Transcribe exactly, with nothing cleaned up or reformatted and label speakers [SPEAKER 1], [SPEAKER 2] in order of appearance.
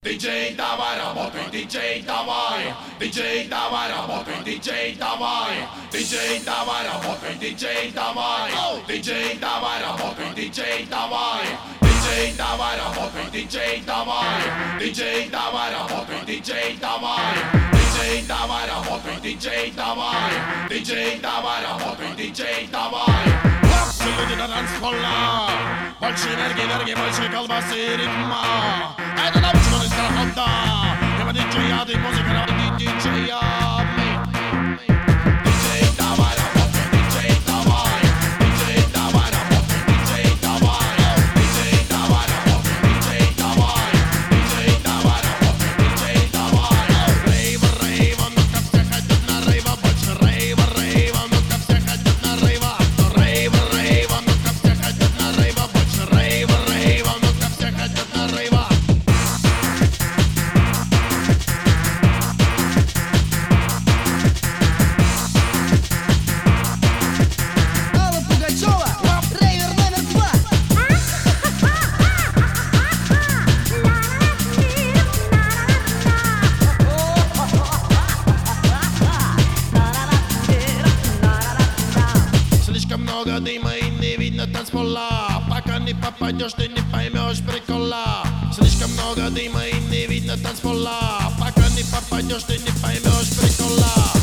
[SPEAKER 1] Диджей, давай работай, диджей, давай. Диджей, давай работай, диджей, давай. Диджей, давай работай, диджей, давай. Диджей, давай работай, диджей, давай. Диджей, давай работай, диджей, давай. Диджей, давай работай, диджей, давай. Диджей, давай работай, диджей, давай. Диджей, давай работай, диджей, давай. Все люди на танцполах. Больше энергии, энергии, больше колбасы и ритма. Это научно из страхота. Небо диджея, ты музыка, ради диджея. Диджей, давай работай, диджей, давай. Диджей, давай работай, диджей, давай. Диджей, давай работай, диджей, давай. Диджей, давай работай, диджей, давай. Рейва, рейва, ну-ка все хотят на рейва. Больше рейва, рейва, ну-ка все хотят на рейва. Рейва, рейва, ну-ка все хотят на рейва. Больше рейва, рейва, ну-ка все хотят на рейва. Слишком много дыма и не видно танцпола. Пока не попадешь, ты не поймешь прикола. Слишком много дыма и не видно танцпола. Пока не попадешь, ты не поймешь прикола.